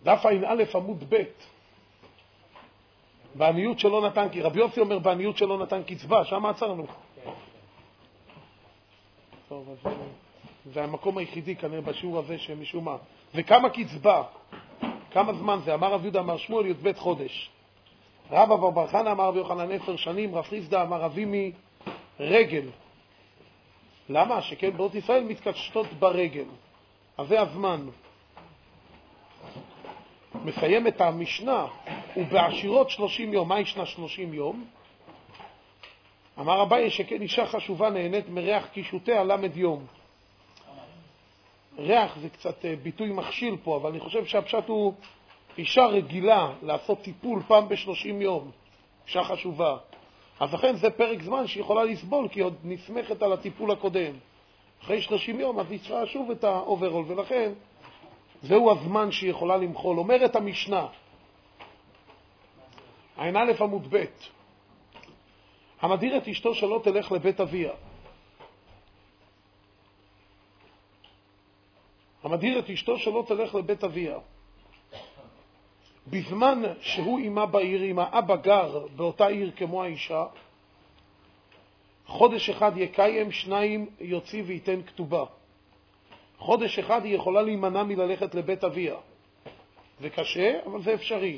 דף ע"א עמוד ב'. בעניות שלא נתן, כי רבי יוסי אומר בעניות שלא נתן קצבה, שם עצרנו. טוב, אז זה המקום היחידי כנראה בשיעור הזה שמשום מה. וכמה קצבה? כמה זמן זה? אמר רב יהודה אמר שמואל י"ב חודש. רב אבר בר חנא אמר רבי יוחנן 10 שנים, רב חיסדא אמר רבי רגל. למה? שכן בנות ישראל מתקשטות ברגל. אז זה הזמן. מסיים את המשנה, ובעשירות 30 יום. מה ישנה 30 יום? אמר אביי שכן אישה חשובה נהנית מריח קישותיה למד יום. ריח זה קצת ביטוי מכשיל פה, אבל אני חושב שהפשט הוא אישה רגילה לעשות טיפול פעם ב-30 יום. אישה חשובה. אז לכן זה פרק זמן שהיא יכולה לסבול, כי עוד נסמכת על הטיפול הקודם. אחרי 30 יום אז היא צריכה שוב את האוברול, ולכן זהו הזמן שהיא יכולה למחול. אומרת המשנה, ע"א עמוד ב', המדיר את אשתו שלא תלך לבית אביה. המדיר את אשתו שלא תלך לבית אביה. בזמן שהוא אימה בעיר, אם האבא גר באותה עיר כמו האישה, חודש אחד יקיים, 2 יוציא וייתן כתובה. חודש אחד היא יכולה להימנע מללכת לבית אביה. זה קשה, אבל זה אפשרי.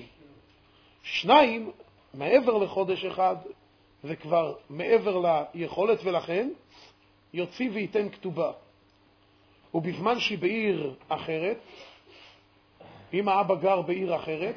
2, מעבר לחודש אחד, זה כבר מעבר ליכולת, ולכן יוציא וייתן כתובה. ובזמן שהיא בעיר אחרת, אם האבא גר בעיר אחרת,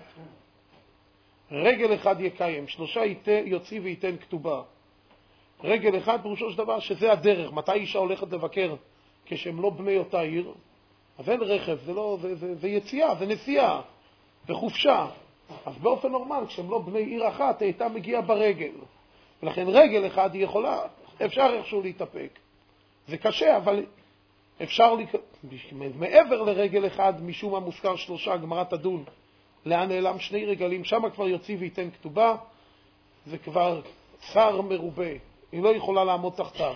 רגל אחד יקיים, 3 יוציא וייתן כתובה. רגל אחד פירושו של דבר שזה הדרך. מתי אישה הולכת לבקר כשהם לא בני אותה עיר? אז אין רכב, זה יציאה, זה נסיעה, זה חופשה. אז באופן נורמל, כשהם לא בני עיר אחת, הייתה מגיעה ברגל. ולכן רגל אחד היא יכולה, אפשר איכשהו להתאפק. זה קשה, אבל אפשר, מעבר לרגל אחד, משום מה מוזכר 3, גמרא תדון, לאן נעלם 2 רגלים, שם כבר יוציא וייתן כתובה, זה כבר צר מרובה, היא לא יכולה לעמוד תחתיו.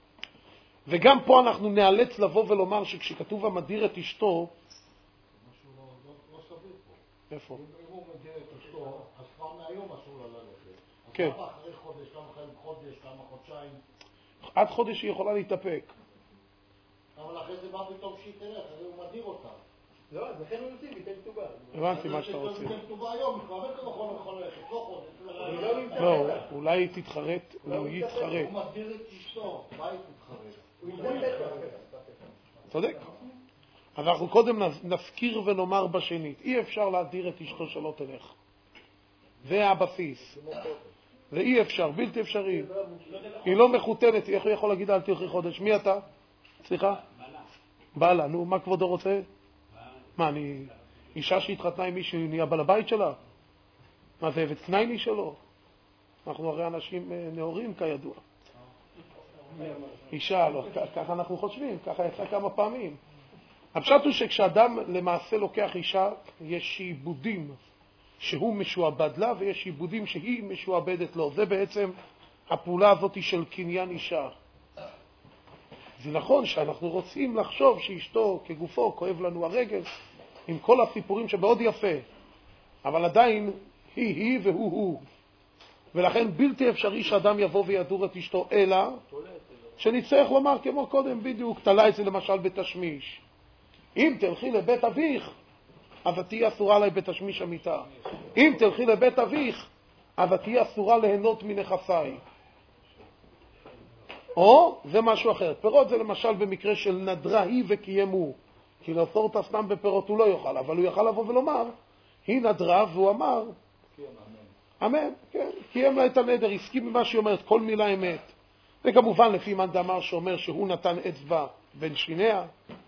וגם פה אנחנו נאלץ לבוא ולומר שכשכתוב המדיר את אשתו, משהו לא סביר פה. איפה? אם הוא מדיר את אשתו, אז כבר מהיום אסור לה ללכת. כן. אז כמה אחרי חודש, כמה אחרי חודש, כמה חודשיים. עד חודש היא יכולה להתאפק. אבל אחרי זה בא פתאום שהיא תלך, אז הוא מדיר אותה. לא, אז לכן הוא יוציא, ייתן כתובה. הבנתי מה שאתה רוצה. ייתן כתובה היום, היא כבר באמת לא יכול ללכת, לא חודש. לא, אולי היא תתחרט, היא יתחרט. הוא מדיר את אשתו, מה היא תתחרט? הוא ייתן צודק. אז אנחנו קודם נזכיר ונאמר בשנית, אי אפשר להדיר את אשתו שלא תלך. זה הבסיס. זה אי אפשר, בלתי אפשרי. היא לא מחותנת, איך הוא יכול להגיד אל תלכי חודש? מי אתה? סליחה? בעלה. נו, מה כבודו רוצה? מה, אני אישה שהתחתנה עם מישהו, נהיה בעל הבית שלה? מה זה, עבד קנייני שלו? אנחנו הרי אנשים נאורים כידוע. אישה, לא, ככה אנחנו חושבים, ככה יצא כמה פעמים. הפשט הוא שכשאדם למעשה לוקח אישה, יש עיבודים שהוא משועבד לה, ויש עיבודים שהיא משועבדת לו. זה בעצם הפעולה הזאת של קניין אישה. זה נכון שאנחנו רוצים לחשוב שאשתו כגופו כואב לנו הרגל, עם כל הסיפורים שמאוד יפה, אבל עדיין היא והוא. ולכן בלתי אפשרי שאדם יבוא וידור את אשתו, אלא שנצטרך לומר כמו קודם בדיוק, תלה את זה למשל בתשמיש. אם תלכי לבית אביך, אז תהיה אסורה עליי בתשמיש המיטה. אם תלכי לבית אביך, אז תהיה אסורה ליהנות מנכסיי. או זה משהו אחר. פירות זה למשל במקרה של נדרה היא וקיימו. כי לאסור אותה סתם בפירות הוא לא יוכל, אבל הוא יוכל לבוא ולומר, היא נדרה, והוא אמר, אמן, כן, קיים לה את הנדר, הסכים ממה שהיא אומרת, כל מילה אמת. וכמובן לפי מאן דאמר שאומר שהוא נתן אצבע בין שיניה,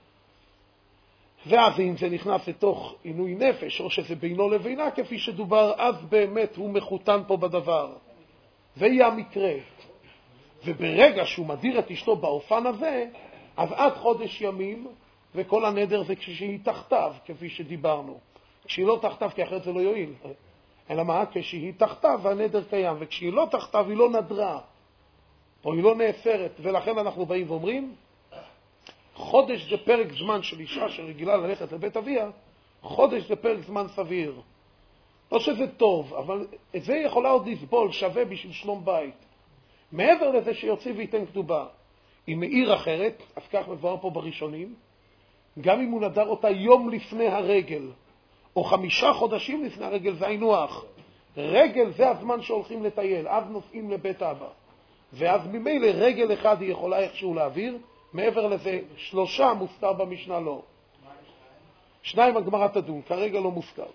ואז אם זה נכנס לתוך עינוי נפש, או שזה בינו לבינה, כפי שדובר, אז באמת הוא מחותן פה בדבר. זה יהיה המקרה. וברגע שהוא מדיר את אשתו באופן הזה, אז עד חודש ימים, וכל הנדר זה כשהיא תחתיו, כפי שדיברנו. כשהיא לא תחתיו, כי אחרת זה לא יועיל. אלא מה? כשהיא תחתיו והנדר קיים, וכשהיא לא תחתיו היא לא נדרה, או היא לא נאפרת, ולכן אנחנו באים ואומרים, חודש זה פרק זמן של אישה שרגילה ללכת לבית אביה, חודש זה פרק זמן סביר. לא שזה טוב, אבל את זה יכולה עוד לסבול, שווה בשביל שלום בית. מעבר לזה שיוציא וייתן כתובה. אם מעיר אחרת, אז כך מבואר פה בראשונים, גם אם הוא נדר אותה יום לפני הרגל, או 5 חודשים לפני הרגל, זה היינו-הך. רגל זה הזמן שהולכים לטייל, אז נוסעים לבית אבא. ואז ממילא רגל אחד היא יכולה איכשהו להעביר, מעבר לזה 3 מוסתר במשנה לא. 2 הגמרא תדון, כרגע לא מוסתר.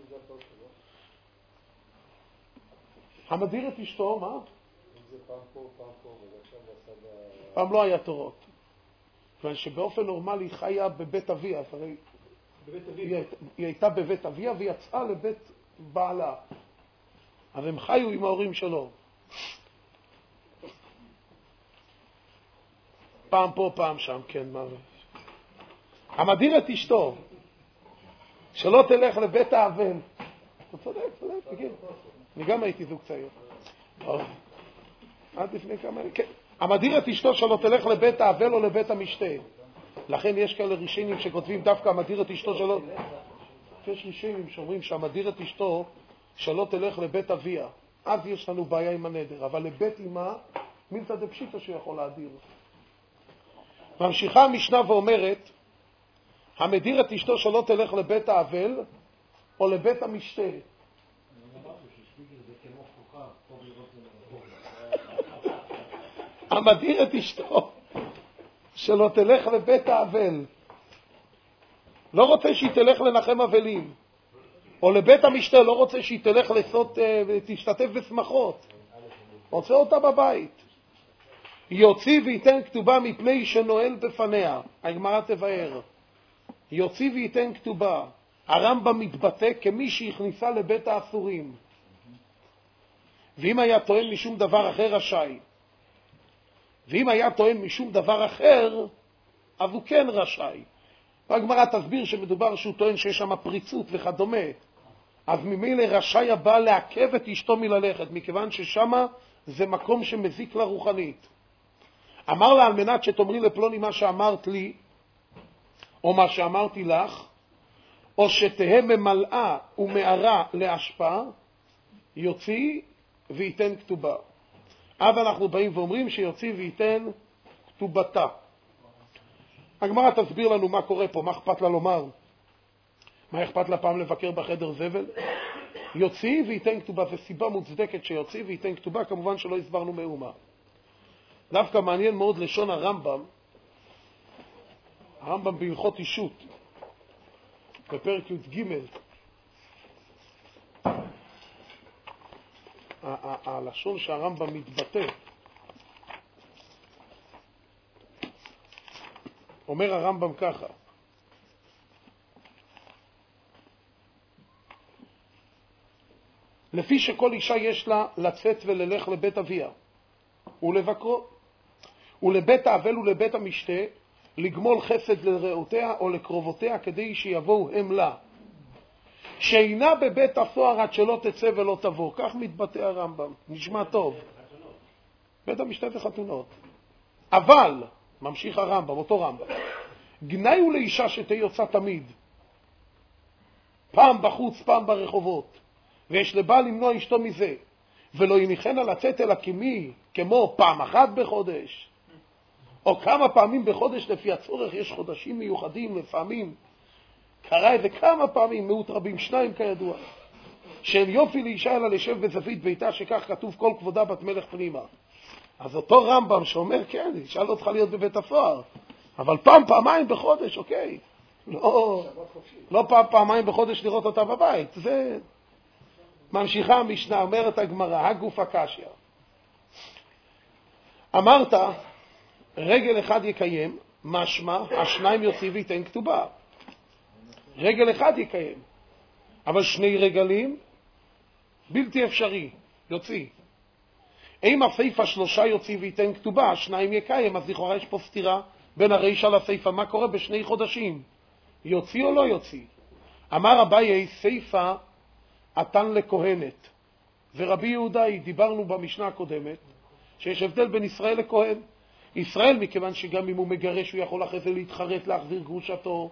המדיר את אשתו, מה? זה פעם פה, ועכשיו בסד פעם לא היה תורות. כיוון שבאופן נורמלי חיה בבית אביה, הרי היא הייתה בבית אביה ויצאה לבית בעלה. אז הם חיו עם ההורים שלו. פעם פה, פעם שם, כן. המדיר את אשתו, שלא תלך לבית האבל. אתה צודק, תגיד. אני גם הייתי זוג צעיר. עד לפני כמה... כן. המדיר את אשתו שלא תלך לבית האבל או לבית המשתה. לכן יש כאלה ראשונים שכותבים דווקא המדיר את אשתו שלא... יש ראשונים שאומרים שהמדיר את אשתו שלא תלך לבית אביה. אז יש לנו בעיה עם הנדר. אבל לבית אמה, מילתא דפשיטא שיכול להדיר. ממשיכה המשנה ואומרת, המדיר את אשתו שלא תלך לבית האבל או לבית המשתה. המדיר את אשתו שלא תלך לבית האבל, לא רוצה שהיא תלך לנחם אבלים, או לבית המשתה, לא רוצה שהיא תלך תשתתף בשמחות, רוצה אותה בבית. יוציא וייתן כתובה מפני שנועל בפניה. הגמרא תבאר, יוציא וייתן כתובה. הרמב"ם מתבטא כמי שהכניסה לבית האסורים, ואם היה טוען משום דבר אחר רשאי, ואם היה טוען משום דבר אחר, אז הוא כן רשאי. והגמרא תסביר שמדובר שהוא טוען שיש שם פריצות וכדומה, אז ממילא רשאי הבא לעכב את אשתו מללכת, מכיוון ששם זה מקום שמזיק לרוחנית. אמר לה, על מנת שתאמרי לפלוני מה שאמרת לי, או מה שאמרתי לך, או שתהא ממלאה ומערה להשפעה, יוציא וייתן כתובה. אז אנחנו באים ואומרים שיוציא וייתן כתובתה. הגמרא תסביר לנו מה קורה פה, מה אכפת לה לומר. מה אכפת לה פעם לבקר בחדר זבל? יוציא וייתן כתובה, זה סיבה מוצדקת שיוציא וייתן כתובה, כמובן שלא הסברנו מאומה. דווקא מעניין מאוד לשון הרמב"ם, הרמב"ם בהלכות אישות, בפרק י"ג, הלשון שהרמב"ם מתבטא, אומר הרמב"ם ככה, לפי שכל אישה יש לה לצאת וללך לבית אביה ולבקרו, ולבית האבל ולבית המשתה, לגמול חסד לרעותיה או לקרובותיה כדי שיבואו הם לה, שאינה בבית הסוהר עד שלא תצא ולא תבוא. כך מתבטא הרמב"ם, נשמע טוב. בית המשתה וחתונות. אבל, ממשיך הרמב"ם, אותו רמב"ם, גנאי הוא לאישה שתהיה יוצא תמיד, פעם בחוץ, פעם ברחובות, ויש לבעל למנוע אשתו מזה, ולא יניחנה לצאת אלא כמו פעם אחת בחודש, או כמה פעמים בחודש לפי הצורך. יש חודשים מיוחדים לפעמים, קרא את זה כמה פעמים, מאות רבים, 2 כידוע, שאין יופי לאישה אלא לשב בזווית ביתה, שכך כתוב כל כבודה בת מלך פנימה. אז אותו רמב"ם שאומר, כן, אישה לא צריכה להיות בבית הסוהר, אבל פעמיים בחודש, אוקיי. לא פעמיים בחודש לראות אותה בבית. זה ממשיכה המשנה, אומרת הגמרא, הגוף הקשיא. אמרת, רגל אחד יקיים, משמע, 2 יוציא וייתן כתובה. רגל אחד יקיים, אבל 2 רגלים, בלתי אפשרי, יוציא. אם הסיפה 3 יוציא וייתן כתובה, 2 יקיים, אז לכאורה יש פה סתירה בין הרישא לסיפה. מה קורה ב2 חודשים? יוציא או לא יוציא? אמר אביי, סיפה אתן לכהנת. ורבי יהודה, דיברנו במשנה הקודמת, שיש הבדל בין ישראל לכהן. ישראל, מכיוון שגם אם הוא מגרש, הוא יכול אחרי זה להתחרט להחזיר גרושתו,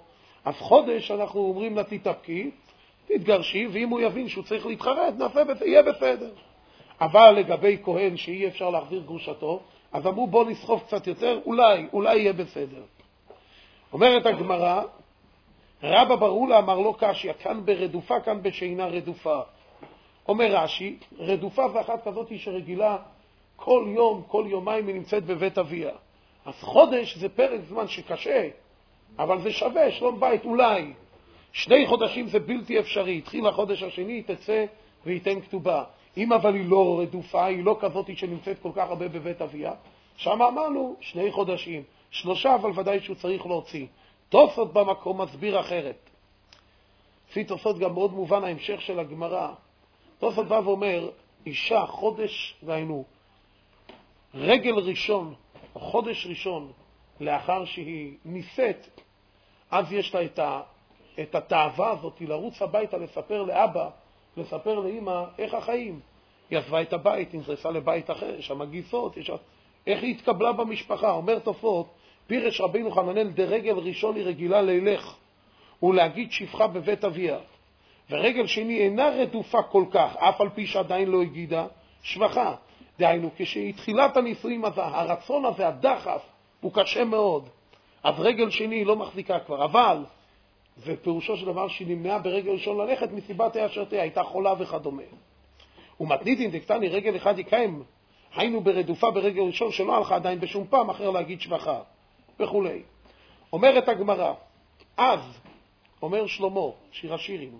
אז חודש אנחנו אומרים לה תתאפקי, תתגרשי, ואם הוא יבין שהוא צריך להתחרט, יהיה בסדר. אבל לגבי כהן שאי אפשר להחזיר גרושתו, אז אמרו בוא נסחוף קצת יותר, אולי יהיה בסדר. אומרת הגמרא, רבא ברולה אמר לו קשיא, כאן ברדופה, כאן בשינה רדופה. אומר רש"י, רדופה זה אחת כזאת שרגילה כל יום, כל יומיים היא נמצאת בבית אביה. אז חודש זה פרק זמן שקשה, אבל זה שווה, שלום בית, אולי. 2 חודשים זה בלתי אפשרי, התחיל החודש השני, תצא וייתן כתובה. אם אבל היא לא רדופה, היא לא כזאת שנמצאת כל כך הרבה בבית אביה, שם אמרנו 2 חודשים, 3 אבל ודאי שהוא צריך להוציא. תוספות במקום מסביר אחרת. לפי תוספות גם מאוד מובן ההמשך של הגמרא. תוספות בא ואומר, אישה חודש, ראינו, רגל ראשון, או חודש ראשון, לאחר שהיא נישאת, אז יש לה את התאווה הזאת, לרוץ הביתה, לספר לאבא, לספר לאמא, איך החיים. היא עזבה את הבית, היא נזרסה לבית אחר, יש שם גיסות, איך היא התקבלה במשפחה. אומר תוספות, פירש רבינו חננאל דרגל ראשון היא רגילה לילך ולהגיד שפחה בבית אביה, ורגל שני אינה רדופה כל כך, אף על פי שעדיין לא הגידה שבחה. דהיינו, כשהתחילת הנישואים הזה, הרצון הזה, הדחף, הוא קשה מאוד. אז רגל שני היא לא מחזיקה כבר, אבל זה פירושו של דבר שהיא נמנעה ברגל ראשון ללכת מסיבת אשר תהיה, הייתה חולה וכדומה. ומתניתין דקטני רגל אחד יקיים, היינו ברדופה ברגל ראשון שלא הלכה עדיין בשום פעם אחר להגיד שבחה וכו'. אומרת הגמרא, אז, אומר שלמה, שיר השירים,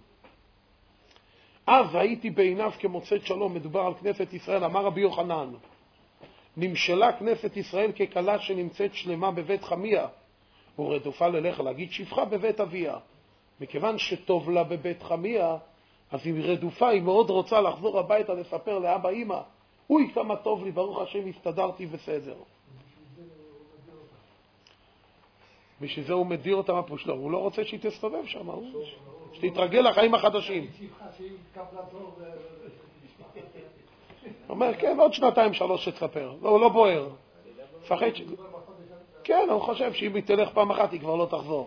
אז הייתי בעיניו כמוצאת שלום, מדובר על כנסת ישראל, אמר רבי יוחנן, נמשלה כנסת ישראל ככלה שנמצאת שלמה בבית חמיה, ורדופה ללך להגיד שפחה בבית אביה. מכיוון שטוב לה בבית חמיה, אז היא רדופה, היא מאוד רוצה לחזור הביתה לספר לאבא אמא, אוי כמה טוב לי, ברוך השם הסתדרתי בסדר. בשביל זה הוא מדיר אותה מהפוש, הוא לא רוצה שהיא תסתובב שם, שתתרגל לחיים החדשים. הוא אומר, כן, עוד 2-3 שתספר, לא בוער. פחד כן, הוא חושב שאם היא תלך פעם אחת היא כבר לא תחזור.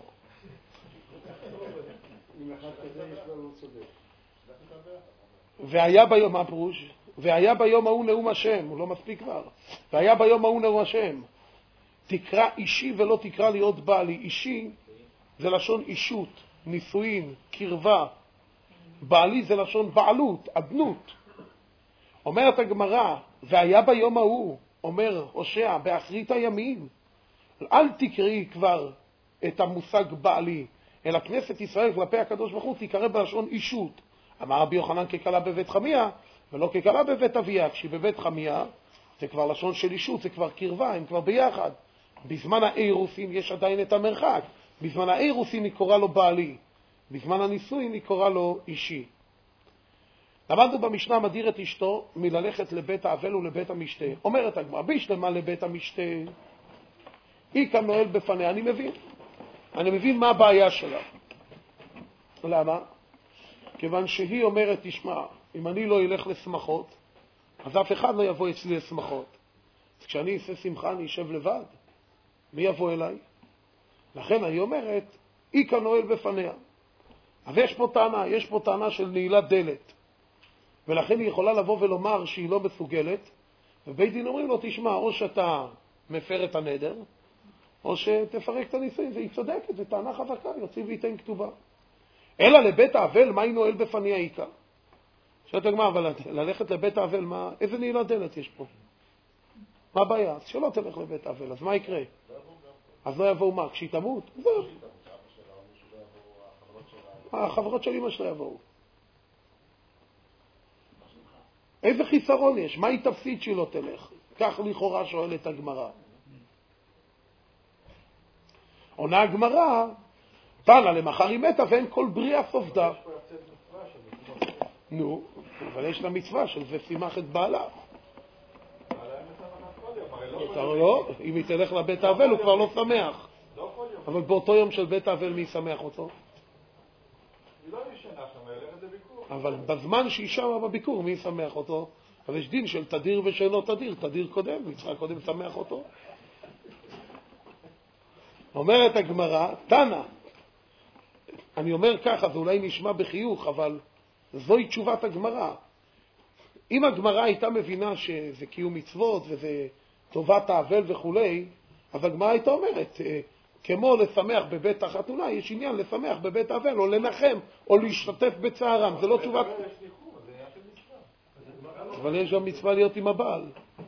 והיה ביום, מה פירוש? והיה ביום ההוא נאום השם, הוא לא מספיק כבר. והיה ביום ההוא נאום השם, תקרא אישי ולא תקרא להיות בעלי. אישי זה לשון אישות, נישואין, קרבה. בעלי זה לשון בעלות, אדנות. אומרת הגמרא, והיה ביום ההוא, אומר הושע, באחרית הימים, אל תקראי כבר את המושג בעלי, אלא כנסת ישראל כלפי הקדוש ברוך הוא תקרא בלשון אישות. אמר רבי יוחנן ככלה בבית חמיה, ולא ככלה בבית אביה. כשהיא בבית חמיה, זה כבר לשון של אישות, זה כבר קרבה, הם כבר ביחד. בזמן האירוסין יש עדיין את המרחק. בזמן האירוסין היא קורא לו בעלי. בזמן הנישואין היא קורא לו אישי. למדנו במשנה מדיר את אשתו מללכת לבית האבל ולבית המשתה. אומרת הגמרא, בישלמה לבית המשתה, היא כאן נועל בפניה. אני מבין מה הבעיה שלה. למה? כיוון שהיא אומרת, תשמע, אם אני לא אלך לשמחות, אז אף אחד לא יבוא אצלי לשמחות. אז כשאני אעשה שמחה, אני אשב לבד. מי יבוא אליי? לכן אני אומרת, היא כאן נועל בפניה. אבל יש פה טענה של נעילת דלת. ולכן היא יכולה לבוא ולומר שהיא לא מסוגלת, ובית דין אומרים לו, תשמע, או שאתה מפר את הנדר, או שתפרק את הנישואים. והיא צודקת, זו טענה חזקה, יוציא וייתן כתובה. אלא לבית האבל, מה היא נועל בפניה עיקר? שואלת הגמרא, אבל ללכת לבית האבל, איזה נעילת דלת יש פה? מה הבעיה? אז שלא תלך לבית האבל, אז מה יקרה? אז לא יבואו מה? כשהיא תמות? זהו. החברות של אמא שלה יבואו. איזה חיסרון יש? מה היא תפסיד שהיא לא תלך? כך לכאורה שואלת הגמרא. עונה הגמרא, תנא למחר היא מתה ואין כל בריאה סופדה. נו, אבל יש לה מצווה של זה שימח את בעלה. לא, אם היא תלך לבית האבל הוא כבר לא שמח. אבל באותו יום של בית האבל מי ישמח אותו? אבל בזמן שהיא שמה בביקור מי ישמח אותו? אבל יש דין של תדיר ושאינו תדיר. תדיר קודם, ויצחק קודם שמח אותו. אומרת הגמרא, תנא, אני אומר ככה, זה אולי נשמע בחיוך, אבל זוהי תשובת הגמרא. אם הגמרא הייתה מבינה שזה קיום מצוות וזה טובת האבל וכולי, אז הגמרא הייתה אומרת, כמו לשמח בבית החתונה, יש עניין לשמח בבית האבל, או לנחם, או להשתתף בצערם. זה לא תשובת... אבל יש גם מצווה להיות עם הבעל.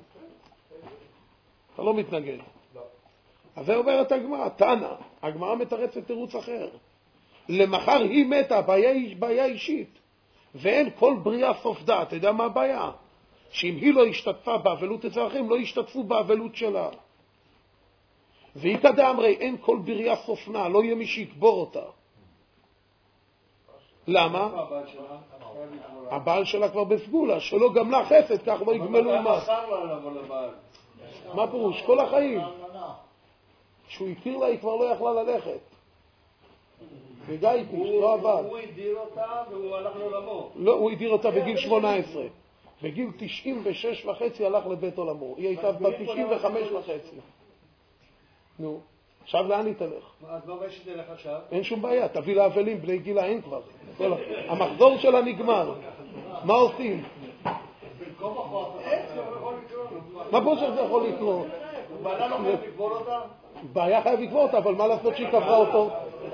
אתה לא מתנגד. אז זה אומרת הגמרא, תנא, הגמרא מתרצת תירוץ אחר. למחר היא מתה, הבעיה היא בעיה אישית. ואין כל בריאה סוף דעת. אתה יודע מה הבעיה? שאם היא לא השתתפה באבלות אצל אחרים, לא השתתפו באבלות שלה. והיא כדאמרי, אין כל בריאה סופנה, לא יהיה מי שיקבור אותה. למה? הבעל שלה כבר בסגולה, שלא גמלה חסד, כך לא יגמלו מה. מה פירוש? כל החיים. כשהוא הכיר לה, היא כבר לא יכלה ללכת. וגיא איתי, לא עבד. הוא הדיר אותה והוא הלך לעולמו. לא, הוא הדיר אותה בגיל 18. בגיל 96 וחצי הלך לבית עולמו. היא הייתה בת 95 וחצי. נו, עכשיו לאן היא תלך? אז מה בעיה שתלך עכשיו? אין שום בעיה, תביא לאבלים, בני גילה אין כבר. המחזור שלה נגמר. מה עושים? מה פה שזה יכול לקרות? בעלה לא חייב לקבור אותה? בעיה חייב לקבור אותה, אבל מה לעשות שהיא קברה אותו?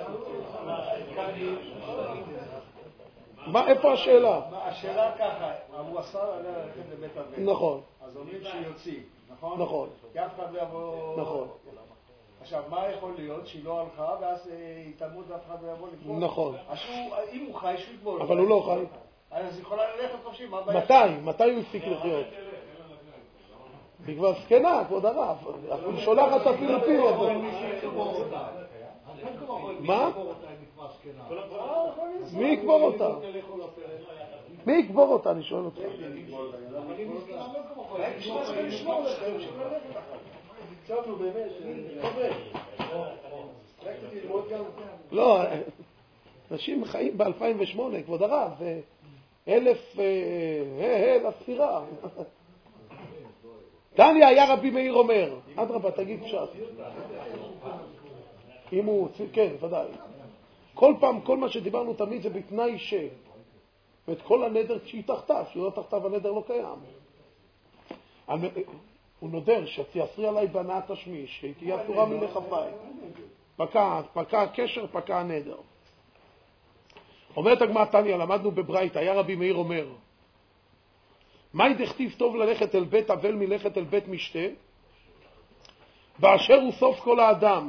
איפה השאלה? השאלה ככה, הוא אסר עליה ללכת לבית אבל. נכון. אז אומרים שיוצאים, נכון? נכון. כי אף אחד לא יבוא... נכון. עכשיו, מה יכול להיות? שהיא לא הלכה, ואז היא תמות ואף אחד לא יבוא לקבור? נכון. אז אם הוא חי, שהוא יקבור. אבל הוא לא חי. אז היא יכולה ללכת חופשי, מה הבעיה? מתי הוא הפסיק לחיות? היא כבר זקנה, כבוד הרב. היא שולחת אפילו פי הזה. מה? מי יקבור אותה? מי יקבור אותה? אני שואל אותך. לא, אנשים חיים ב-2008, כבוד הרב, 1000 לספירה. תניא היה רבי מאיר אומר, אדרבה, תגיד פשט. אם הוא, כן, ודאי. כל פעם, כל מה שדיברנו תמיד זה בתנאי ואת כל הנדר שהיא תחתיו, שהיא לא תחתיו הנדר לא קיים. הוא נודר שתיאסרי עליי בהנאת תשמיש, שהיא תהיה אסורה מלחפיי. פקע הקשר, פקע הנדר. אומרת הגמרא תניא, למדנו בברייתא, היה רבי מאיר אומר, מהי דכתיב טוב ללכת אל בית אבל מלכת אל בית משתה? באשר הוא סוף כל האדם,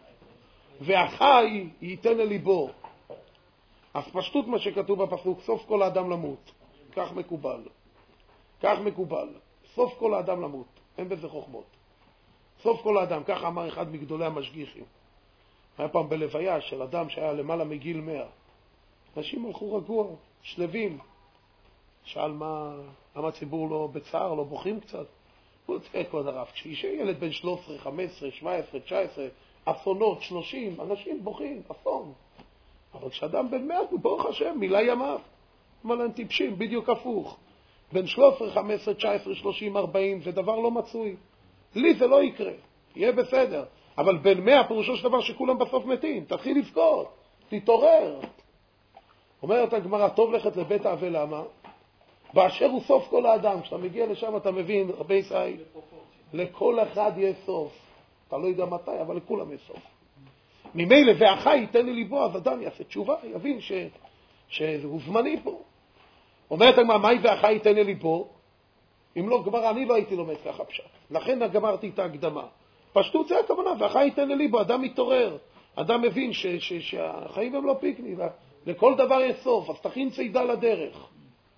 והחי ייתן אל ליבו. אז פשטות מה שכתוב בפסוק, סוף כל האדם למות. כך מקובל. כך מקובל. סוף כל האדם למות. אין בזה חוכמות. סוף כל האדם, כך אמר אחד מגדולי המשגיחים. היה פעם בלוויה של אדם שהיה למעלה מגיל 100. אנשים הלכו רגוע, שלבים. שאל מה הציבור לא בצער, לא בוכים קצת? הוא תראה כבוד הרב, כשישה ילד בן 13, 15, 17, 19, אסונות, 30, אנשים בוכים, אסון. אבל כשאדם בן 100, ברוך השם, מילה ימיו. אבל הם טיפשים, בדיוק הפוך. בין 13, 15, 19, 30, 40, זה דבר לא מצוי. לי זה לא יקרה, יהיה בסדר. אבל בין 100 פירושו של דבר שכולם בסוף מתים. תתחיל לבכות, תתעורר. אומרת הגמרא, טוב לכת לבית האבל, למה? באשר הוא סוף כל האדם. כשאתה מגיע לשם אתה מבין, רבי ישראל, לכל אחד יש סוף. אתה לא יודע מתי, אבל לכולם יש סוף. ממילא והחי ייתן לי ליבו, אז אדם יעשה תשובה, יבין שהוא זמני פה. אומרת הגמרא, מהי והחי ייתן לי ליבו? אם לא גמרא, אני לא הייתי לומד ככה פשט. לכן גמרתי את ההקדמה. פשטות זה הכוונה, והחי ייתן לי ליבו, אדם מתעורר. אדם מבין שהחיים הם לא פיקני, לכל דבר יש סוף, אז תכין צידה לדרך.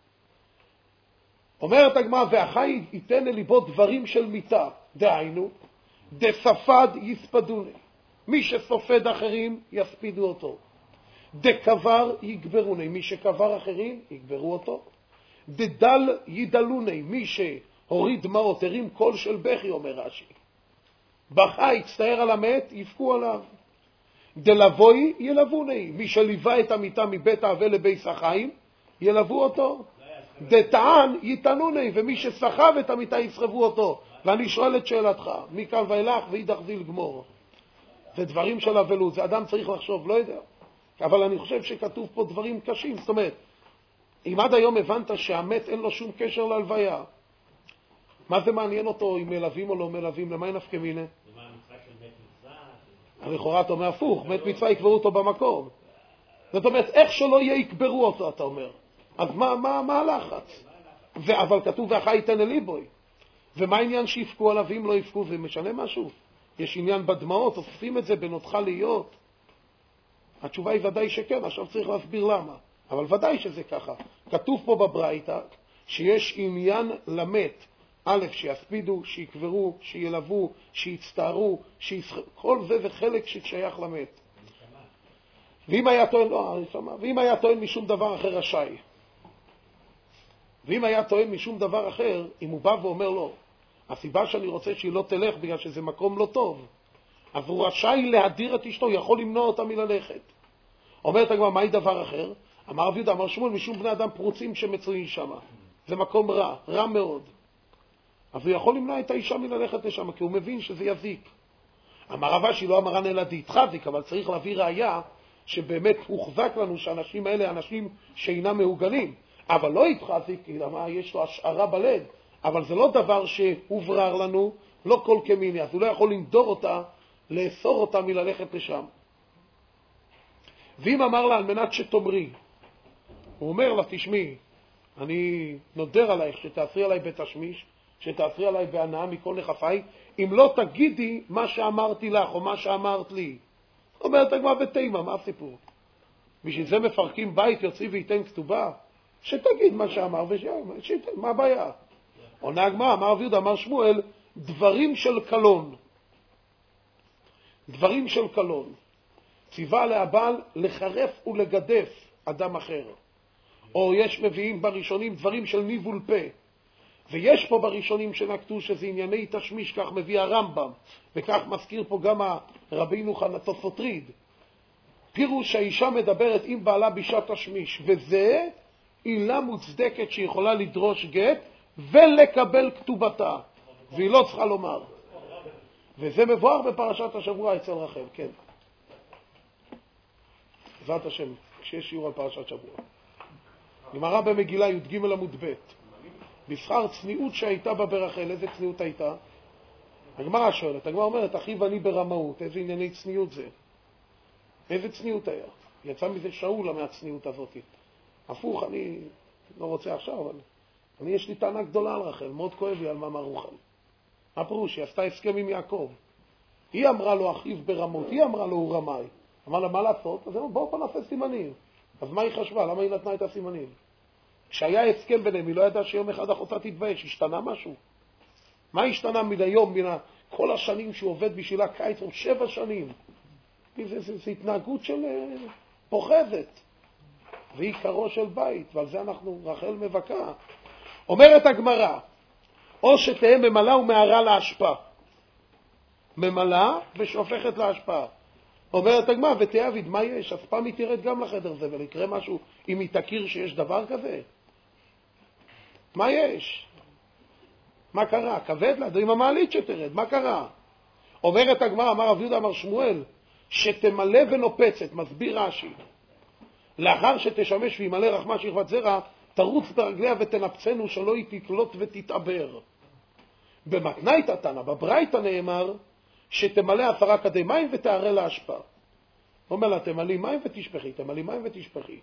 אומרת הגמרא, והחי ייתן לליבו דברים של מיתה, דהיינו, דספד יספדוני. מי שסופד אחרים יספידו אותו. דקבר יגברוני, מי שקבר אחרים יגברו אותו. דדל ידלוני, מי שהוריד דמעות, הרים קול של בכי, אומר רש"י. בכה, הצטער על המת, יבכו עליו. דלבוי ילבוני, מי שליווה את המיטה מבית האבל לבית החיים, ילוו אותו. דטען יתענוני, ומי שסחב את המיטה יסחבו אותו. ואני שואל את שאלתך, מכאן ואילך ואידך זיל גמור. זה דברים של אבלות, זה אדם צריך לחשוב, לא יודע. אבל אני חושב שכתוב פה דברים קשים. זאת אומרת, אם עד היום הבנת שהמת אין לו שום קשר להלוויה, מה זה מעניין אותו אם מלווים או לא מלווים? למה אין נפקא מינה? ומה המצווה של מת מצווה? לכאורה אתה אומר הפוך, מת מצווה יקברו אותו במקום. זאת אומרת, איך שלא יהיה יקברו אותו, אתה אומר. אז מה הלחץ? אבל כתוב והחי ייתן אל ליבוי. ומה העניין שיפקו עליו אם לא יפקו? זה משנה משהו? יש עניין בדמעות, אוספים את זה בין אותך להיות. התשובה היא ודאי שכן, עכשיו צריך להסביר למה. אבל ודאי שזה ככה. כתוב פה בברייתא שיש עניין למת. א', שיספידו, שיקברו, שילוו, שיצטערו, כל זה חלק ששייך למת. ואם היה טוען, ואם היה טוען משום דבר אחר רשאי. ואם היה טוען משום דבר אחר, אם הוא בא ואומר לו, הסיבה שאני רוצה שהיא לא תלך בגלל שזה מקום לא טוב, אז הוא רשאי להדיר את אשתו, יכול למנוע אותה מללכת. אומרת הגמרא, מהי דבר אחר? אמר רב יהודה, אמר שמואל, משום בני אדם פרוצים שמצויים שם. זה מקום רע, רע מאוד. אז הוא יכול למנוע את האישה מללכת לשם, כי הוא מבין שזה יזיק. אמר רבא שהיא לא אמרן אלא דהתחזיק, אבל צריך להביא ראיה שבאמת הוחזק לנו שהאנשים האלה אנשים שאינם מהוגנים. אבל לא התחזיק, כי למה יש לו השערה בלד. אבל זה לא דבר שהוברר לנו, לא כל כמיני, אז הוא לא יכול למדור אותה, לאסור אותה מללכת לשם. ואם אמר לה על מנת שתאמרי, הוא אומר לה, תשמעי, אני נודר עלייך שתעשרי עליי בתשמיש, שתעשרי עליי בהנאה מכל נכפיי, אם לא תגידי מה שאמרתי לך או מה שאמרת לי. אומרת הגמרא בתימה, מה הסיפור? בשביל זה מפרקים בית, יוציא וייתן כתובה? שתגיד מה שאמר ושייתן, מה הבעיה? עונה הגמרא, אמר רב יהודה, אמר שמואל, דברים של קלון. דברים של קלון. ציווה להבעל לחרף ולגדף אדם אחר. או יש מביאים בראשונים דברים של ניבול פה. ויש פה בראשונים שנקטו שזה ענייני תשמיש, כך מביא הרמב"ם, וכך מזכיר פה גם רבינו חנתוסוטריד. פירוש שהאישה מדברת עם בעלה בשעת תשמיש, וזה עילה מוצדקת שיכולה לדרוש גט ולקבל כתובתה, והיא לא צריכה לומר. וזה מבואר בפרשת השבוע אצל רחל, כן. בעזרת השם, כשיש שיעור על פרשת שבוע. גמרא במגילה י"ג עמוד ב'. בשכר צניעות שהייתה בה ברחל, איזה צניעות הייתה? הגמרא שואלת, הגמרא אומרת, אחיו אני ברמאות, איזה ענייני צניעות זה? איזה צניעות היה? יצא מזה שאולה מהצניעות הזאת. הפוך, אני לא רוצה עכשיו, אבל יש לי טענה גדולה על רחל, מאוד כואב לי על מאמר רוחל. הפירוש, היא עשתה הסכם עם יעקב. היא אמרה לו, אחיו ברמות, היא אמרה לו, הוא רמאי. אמר לה, מה לעשות? אז בואו פה נעשה סימנים. אז מה היא חשבה? למה היא נתנה את הסימנים? כשהיה הסכם ביניהם, היא לא ידעה שיום אחד אחותה תתבייש. השתנה משהו? מה השתנה מן היום, מן כל השנים שהוא עובד בשבילה קיץ, 7 שנים? זה התנהגות של פוחזת. והיא קרו של בית, ועל זה אנחנו, רחל מבכה. אומרת הגמרא, או שתהיה ממלאה ומערה להשפעה. ממלאה ושופכת להשפעה. אומרת הגמרא, ותעביד, מה יש? אז פעם היא תרד גם לחדר זה, ולקרא משהו, אם היא תכיר שיש דבר כזה. מה יש? מה קרה? כבד לה, עם המעלית שתרד, מה קרה? אומרת הגמרא, אמר רב יהודה, אמר שמואל, שתמלא ונופצת, מסביר רש"י. לאחר שתשמש וימלא רחמה שכבת זרע, תרוץ ברגליה ותנפצנו שלא היא תתלות ותתעבר. במתנית התנא, בברייתא נאמר, שתמלא 10 כדי מים ותערה להשפעה. אומר לה, תמלאי מים ותשפחי, תמלאי מים ותשפחי.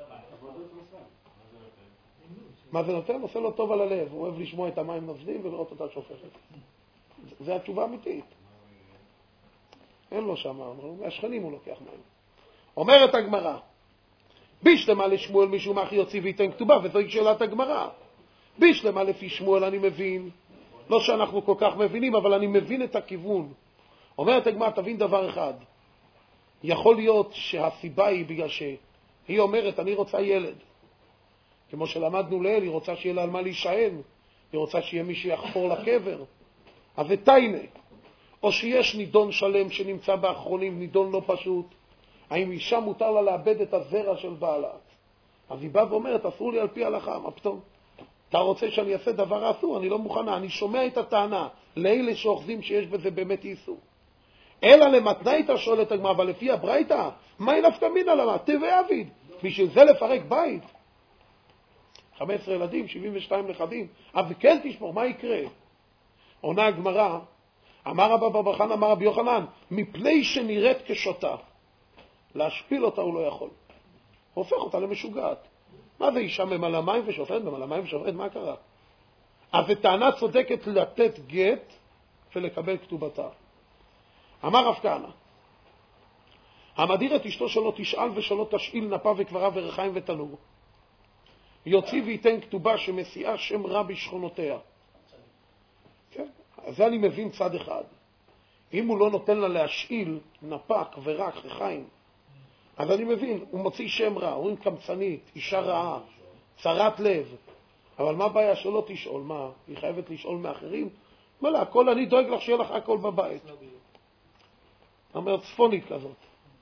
מה זה נותן? עושה לו טוב על הלב, הוא אוהב לשמוע את המים נוזלים ולראות אותה שופכת. זה התשובה האמיתית. אין לו שם, מהשכנים הוא לוקח מים. אומרת הגמרא, בישלמה לשמואל משום אחי יוציא וייתן כתובה, וזוהי שאלת הגמרא. בישלמה לפי שמואל אני מבין, לא שאנחנו כל כך מבינים, אבל אני מבין את הכיוון. אומרת הגמרא, תבין דבר אחד, יכול להיות שהסיבה היא בגלל שהיא אומרת, אני רוצה ילד. כמו שלמדנו לאל, היא רוצה שיהיה לה על מה להישען, היא רוצה שיהיה מי שיחפור לקבר. אז זה טיינה. או שיש נידון שלם שנמצא באחרונים, נידון לא פשוט. האם אישה מותר לה לאבד את הזרע של בעלה? אז היא באה ואומרת, אסור לי על פי הלכה, מה פתאום? אתה רוצה שאני אעשה דבר אסור? אני לא מוכנה, אני שומע את הטענה, לאלה שאוחזים שיש בזה באמת איסור. אלא למתנייתא שואלת הגמרא, אבל לפי הברייתא, מה נפקא מינה למה? טבעי אביד. בשביל זה לפרק בית? 15 ילדים, 72 נכדים, אבל כן תשמור, מה יקרה? עונה הגמרא, אמר רבא בר חנא, אמר רבי יוחנן, מפני שנראית כשוטה, להשפיל אותה הוא לא יכול. הופך אותה למשוגעת. מה זה אישה ממלא מים ושופט? ממלא מים ושופט, מה קרה? אז זו טענה צודקת לתת גט ולקבל כתובתה. אמר רב כהנא, המדיר את אשתו שלא תשאל ושלא תשאיל נפה וקברה ורחיים ותנור, יוציא וייתן כתובה שמסיעה שם רע בשכונותיה. כן? אז זה אני מבין צד אחד. אם הוא לא נותן לה להשאיל נפה, קברה, רחיים, אז אני מבין, הוא מוציא שם רע, אומרים קמצנית, אישה רעה, צרת לב. אבל מה הבעיה שלא תשאול? מה, היא חייבת לשאול מאחרים? מה לה, הכל אני דואג לך שיהיה לך הכל בבית. אומר צפונית כזאת.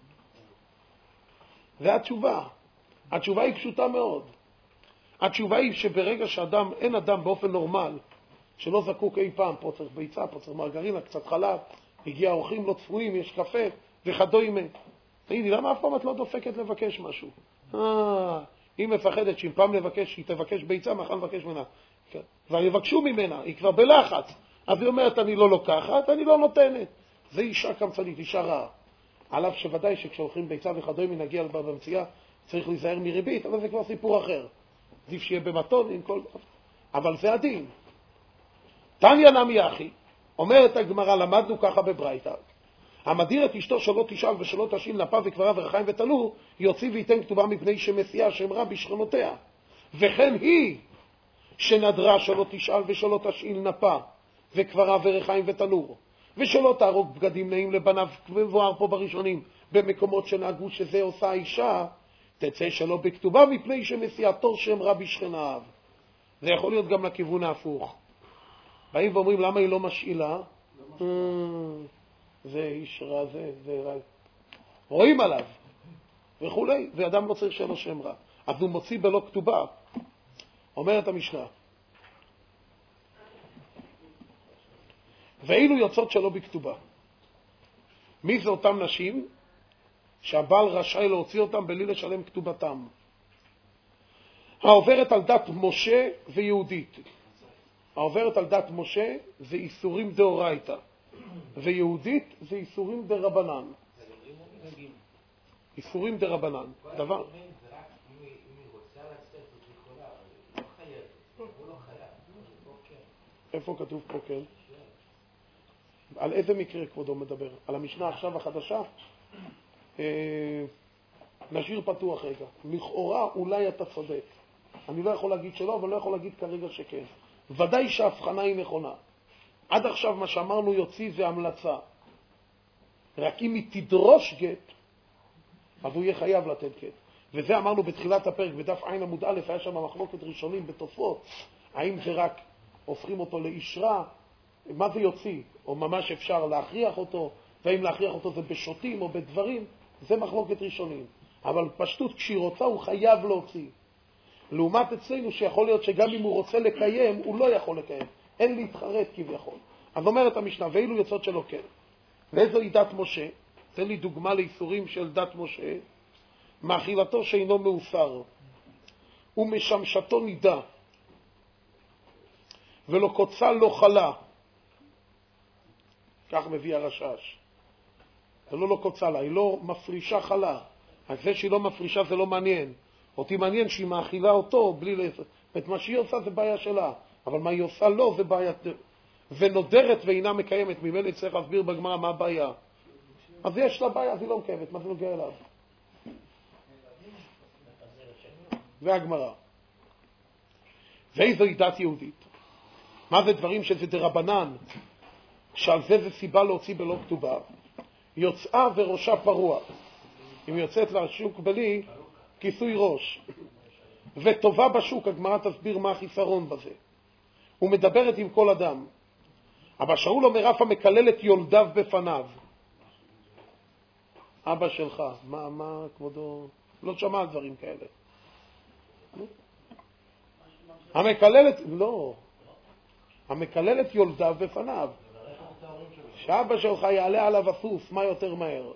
זה התשובה. התשובה היא פשוטה מאוד. התשובה היא שברגע שאדם, אין אדם באופן נורמל, שלא זקוק אי פעם, פה צריך ביצה, פה צריך מרגרינה, קצת חלב, הגיע אורחים לא צפויים, יש קפה, וכדומה. תגידי, למה אף פעם את לא דופקת לבקש משהו? היא מפחדת שאם פעם לבקש, היא תבקש ביצה, מחר לבקש ממנה. כבר יבקשו ממנה, היא כבר בלחץ. אז היא אומרת, אני לא לוקחת, אני לא נותנת. זה אישה קמצנית, אישה רעה. עליו שוודאי שכשהולכים ביצה וכדומה נגיע במציאה, צריך להיזהר מריבית, אבל זה כבר סיפור אחר. עדיף שיהיה במתון עם כל... אבל זה הדין. תניא נמי אחי, אומרת הגמרא, למדנו ככה בברייתא, המדיר את אשתו שלא תשאל ושלא תשאיל נפה וקברה ורחיים ותנור, יוציא וייתן כתובה מפני שמסיעה שם רע בשכונותיה. וכן היא שנדרה שלא תשאל ושלא תשאיל נפה וקברה ורחיים ותנור, ושלא תהרוג בגדים נעים לבניו, מבואר פה בראשונים, במקומות שנהגו שזה עושה האישה, תצא שלא בכתובה מפני שמסיעתו שם רע בשכניו. זה יכול להיות גם לכיוון ההפוך. באים ואומרים, למה היא לא משאילה? זה איש רע, זה רע. רואים עליו, וכולי, ואדם לא צריך שלו שם רע. אז הוא מוציא בלא כתובה. אומרת המשנה, ואילו יוצאות שלא בכתובה. מי זה אותם נשים? שהבעל רשאי להוציא אותם בלי לשלם כתובתם. העוברת על דת משה ויהודית. העוברת על דת משה זה איסורים דאורייתא, ויהודית זה איסורים דרבנן. איסורים דרבנן. דבר. איפה כתוב פה כן? על איזה מקרה כבודו מדבר? על המשנה עכשיו החדשה? נשאיר פתוח רגע. לכאורה אולי אתה צודק. אני לא יכול להגיד שלא, אבל לא יכול להגיד כרגע שכן. ודאי שההבחנה היא נכונה. עד עכשיו מה שאמרנו יוציא זה המלצה. רק אם היא תדרוש גט, אז הוא יהיה חייב לתת גט. וזה אמרנו בתחילת הפרק, בדף עין עמוד א', היה שם מחלוקת ראשונים בתופות. האם זה רק הופכים אותו לאיש רע? מה זה יוציא? או ממש אפשר להכריח אותו? והאם להכריח אותו זה בשוטים או בדברים? זה מחלוקת ראשונים. אבל פשטות, כשהיא רוצה, הוא חייב להוציא. לעומת אצלנו שיכול להיות שגם אם הוא רוצה לקיים, הוא לא יכול לקיים. אין להתחרט כביכול. אז אומרת המשנה, ואילו יוצאות שלו כן. ואיזו היא דת משה? תן לי דוגמה לאיסורים של דת משה. מאכילתו שאינו מאוסר, ומשמשתו נידה, ולא קוצה לא חלה. כך מביא הרשש. זה לא קוצה לה, היא לא מפרישה חלה. אז זה שהיא לא מפרישה זה לא מעניין. אותי מעניין שהיא מאכילה אותו בלי לעשות. ואת מה שהיא עושה זה בעיה שלה. אבל מה היא עושה לא זה בעיה. ונודרת ואינה מקיימת. ממילא צריך להסביר בגמרא מה הבעיה. אז יש לה בעיה, אז היא לא מקיימת. מה זה נוגע אליו? והגמרא. ואיזו היא דת יהודית? מה זה דברים שזה דרבנן? שעל זה סיבה להוציא בלא כתובה. יוצאה וראשה פרוע. אם יוצאת לשוק בלי כיסוי ראש. וטובה בשוק, הגמרא תסביר מה החיסרון בזה. הוא מדברת עם כל אדם. אבל שאול אומר רפא מקלל את יולדיו בפניו. אבא שלך, מה כבודו? לא שמע על דברים כאלה. המקלל את יולדיו בפניו. שאבא שלך יעלה עליו הסוס, מה יותר מהר?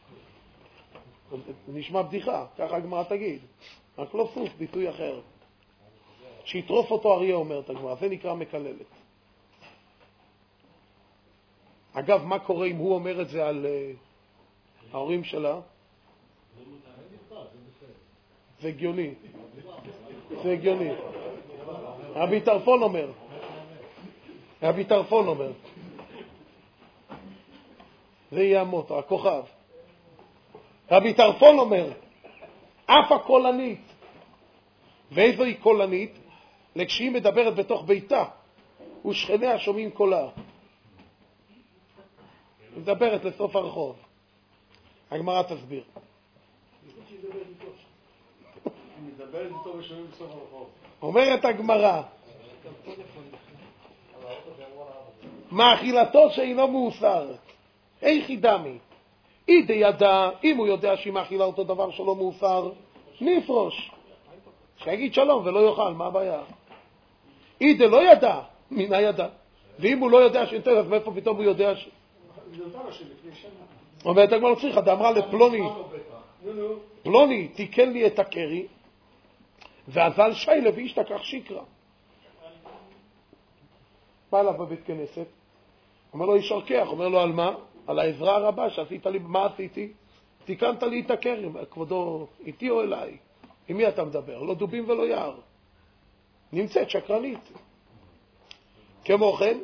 נשמע בדיחה, ככה הגמרא תגיד. רק לא סוס, ביטוי אחר. שיטרוף אותו אריה, אומרת הגמרא, זה נקרא מקללת. אגב, מה קורה אם הוא אומר את זה על ההורים שלה? זה הגיוני. זה הגיוני. רבי טרפון אומר. רבי טרפון אומר. זה יהיה המוטו, הכוכב. רבי טרפון אומר, אף הקולנית. ואיזו היא קולנית? כשהיא מדברת בתוך ביתה, ושכניה שומעים קולה. היא מדברת לסוף הרחוב. הגמרא תסביר. היא מדברת איתו ושומעים בסוף הרחוב. אומרת הגמרא, מאכילתו שאינו מאוסר, איך ידמי? אידי ידע, אם הוא יודע שהיא מאכילה אותו דבר שלא מאוסר, נפרוש. שיגיד שלום ולא יאכל, מה הבעיה? אידי לא ידע, מינה ידע. ואם הוא לא יודע שניתן, אז מאיפה פתאום הוא יודע ש... אומרת הגמרא, לא צריך, אמרה לפלוני, פלוני תיקן לי את הקרי, ואזל שיילה וישתכח שיקרא. בא אליו בבית כנסת, אומר לו, ישרקח, אומר לו, על מה? על העזרה הרבה שעשית לי, מה עשיתי? תיקנת לי את הקרי, כבודו, איתי או אליי? עם מי אתה מדבר? לא דובים ולא יער. נמצאת שקרנית. כמו כן,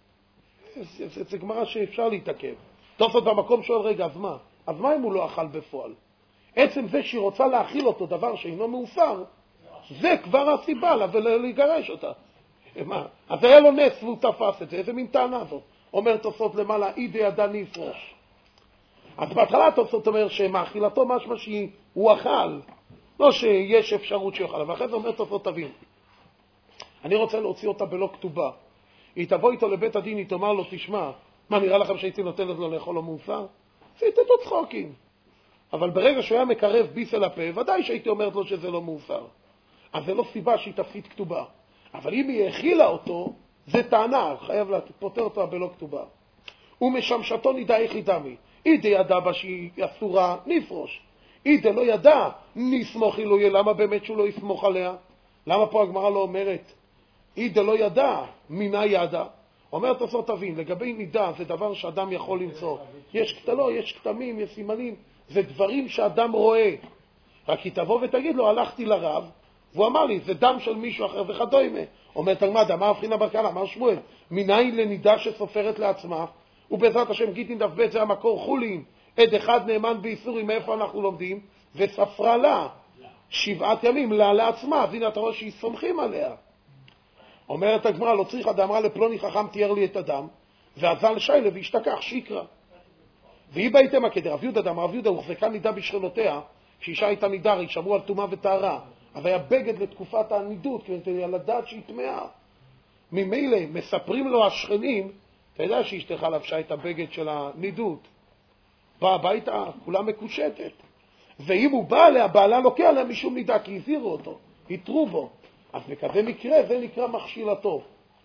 זה גמרא שאפשר להתעכב. תוספות במקום שואל, רגע, אז מה? אז מה אם הוא לא אכל בפועל? עצם זה שהיא רוצה להאכיל אותו דבר שאינו מאוסר, זה כבר הסיבה לה ולגרש אותה. מה? אז היה לו נס והוא תפס את זה. איזה מין טענה זאת? אומר תוספות למעלה, אידי ידע נפרוש. אז בהתחלה תוספות אומר שמאכילתו משמע שהוא אכל, לא שיש אפשרות שיאכל, אבל אחרי זה אומר תוספות תבין. אני רוצה להוציא אותה בלא כתובה. היא תבוא איתו לבית הדין, היא תאמר לו, תשמע, מה נראה לכם שהייתי נותנת לו לאכול לו מאוסר? זה יתתו צחוקים. אבל ברגע שהוא היה מקרב ביס אל הפה, ודאי שהייתי אומרת לו שזה לא מאוסר. אז זה לא סיבה שהיא תפסיד כתובה. אבל אם היא הכילה אותו, זה טענה, חייב לפותר אותה בלא כתובה. ומשמשתו נידע איך ידמי. אידי ידע בה שהיא אסורה, נפרוש. אידי לא ידע, נסמוך אלוהי, למה באמת שהוא לא יסמוך עליה? למה פה הגמרא לא אומרת? אידי לא ידע, מינה ידע. אומרת עשור תבין, לגבי נידה זה דבר שאדם יכול למצוא. יש קטלו, יש כתמים, יש סימנים, זה דברים שאדם רואה. רק היא תבוא ותגיד לו, הלכתי לרב, והוא אמר לי, זה דם של מישהו אחר וכדומה. אומרת הגמרא, מה הבחינה ברקנה? אמר שמואל, מניין לנידה שסופרת לעצמה, ובעזרת השם גיטין דף ב' זה המקור חולין, עד אחד נאמן באיסורים, מאיפה אנחנו לומדים? וספרה לה 7 ימים לה לעצמה, אז הנה אתה רואה שהיא סומכים עליה. אומרת הגמרא, לא צריך, אמרה לפלוני חכם תיאר לי את הדם, ואזל שיילה והשתכח שיקרא. והיא בהתאמה כדר, רב יהודה אמר, רב יהודה הוחזקה נידה בשכנותיה, כשאישה הייתה נידה, היא שמרו על טומאה וטהרה, אבל היה בגד לתקופת הנידות, כדי לדעת שהיא טמאה. ממילא מספרים לו השכנים, אתה יודע שאשתך לבשה את הבגד של הנידות. באה הביתה, כולה מקושטת. ואם הוא בא עליה, בעלה לוקח עליה משום נידה, כי הזהירו אותו, התרו בו. אז בכזה מקרה, זה נקרא מכשילתו.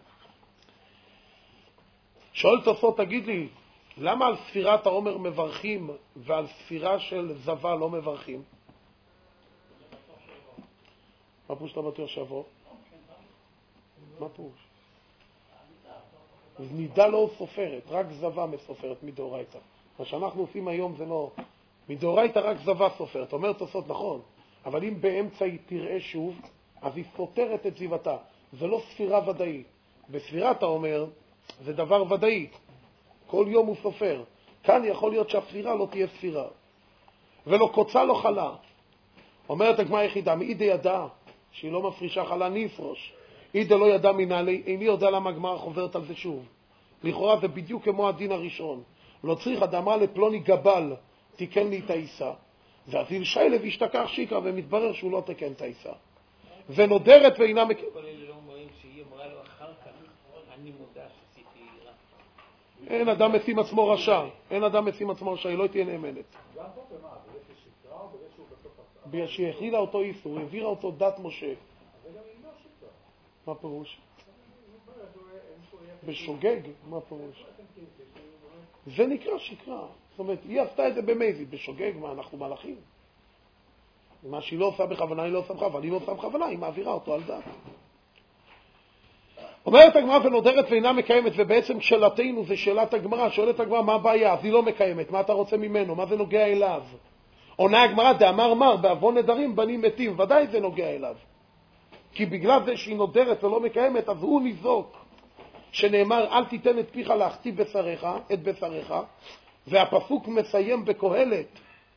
שואל תוספות, תגיד לי, למה על ספירת העומר מברכים ועל ספירה של זבה לא מברכים? מה פירוש אתה בטוח שיבוא? מה פירוש? נידה לא סופרת, רק זבה מסופרת מדאורייתא. מה שאנחנו עושים היום זה לא... מדאורייתא רק זבה סופרת. אומר תוספות, נכון, אבל אם באמצע היא תראה שוב, אז היא סותרת את זיוותה. זה לא ספירה ודאית. בספירת העומר זה דבר ודאי. כל יום הוא סופר. כאן יכול להיות שהספירה לא תהיה ספירה. ולא קוצה לא חלה. אומרת הגמרא יחידה, מאידי ידע שהיא לא מפרישה חלה נפרוש. אידי לא ידע מנהלי, איני יודע למה הגמרא חוברת על זה שוב. לכאורה זה בדיוק כמו הדין הראשון. לא צריך, אמרה לפלוני גבל, תיקן לי את העיסה. ואזיל שיילה והשתכח שיקרא, ומתברר שהוא לא תיקן את העיסה. ונודרת ואינה כל אלה לא אומרים שהיא אמרה לו אחר כך, אני מודה שעשיתי רע. אין אדם משים עצמו רשע. אין אדם משים עצמו רשע, היא לא תהיה נאמנת. גם פה במה? בגלל ששקרה או בגלל שהוא בסוף עשה? בגלל שהיא הכלילה אותו איסור, העבירה אותו דת משה. אבל גם היא לא שקרה. מה פירוש? בשוגג? מה פירוש? זה נקרא שקרה. זאת אומרת, היא עשתה את זה במזיד, בשוגג, מה, אנחנו מלאכים? מה שהיא לא עושה בכוונה, היא לא עושה בכוונה, אבל היא לא עושה בכוונה, היא מעבירה אותו על דעת. אומרת הגמרא ונודרת ואינה מקיימת, ובעצם שאלתנו זה שאלת הגמרא, שואלת הגמרא מה הבעיה, אז היא לא מקיימת, מה אתה רוצה ממנו, מה זה נוגע אליו? עונה הגמרא, דאמר מר, בעוון נדרים בנים מתים, ודאי זה נוגע אליו. כי בגלל זה שהיא נודרת ולא מקיימת, אז הוא ניזוק. שנאמר, אל תיתן את פיך להחטיא את בשריך, והפסוק מסיים בקהלת,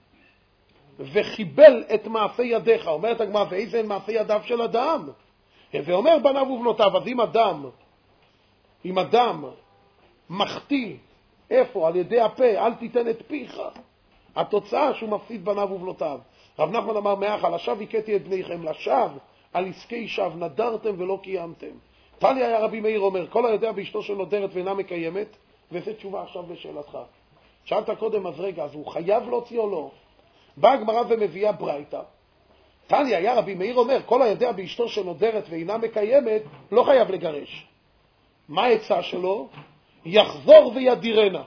וחיבל את מעשי ידיך. אומרת הגמרא, ואיזה מעשי ידיו של אדם? ואומר בניו ובנותיו, אז אם אדם מחטיא, איפה? על ידי הפה, אל תיתן את פיך. התוצאה שהוא מפסיד בניו ובנותיו. רב נחמן אמר, מאכל, לשווא הכיתי את בניכם, לשווא על עסקי שווא נדרתם ולא קיימתם. תניא היה רבי מאיר אומר, כל היודע באשתו שנודרת ואינה מקיימת, וזו תשובה עכשיו לשאלתך. שאלת קודם, אז רגע, אז הוא חייב להוציא או לא? באה הגמרא ומביאה ברייתא. תניא היה רבי מאיר אומר, כל היודע באשתו שנודרת ואינה מקיימת, לא חייב לגרש. מה העצה שלו? יחזור וידירנה.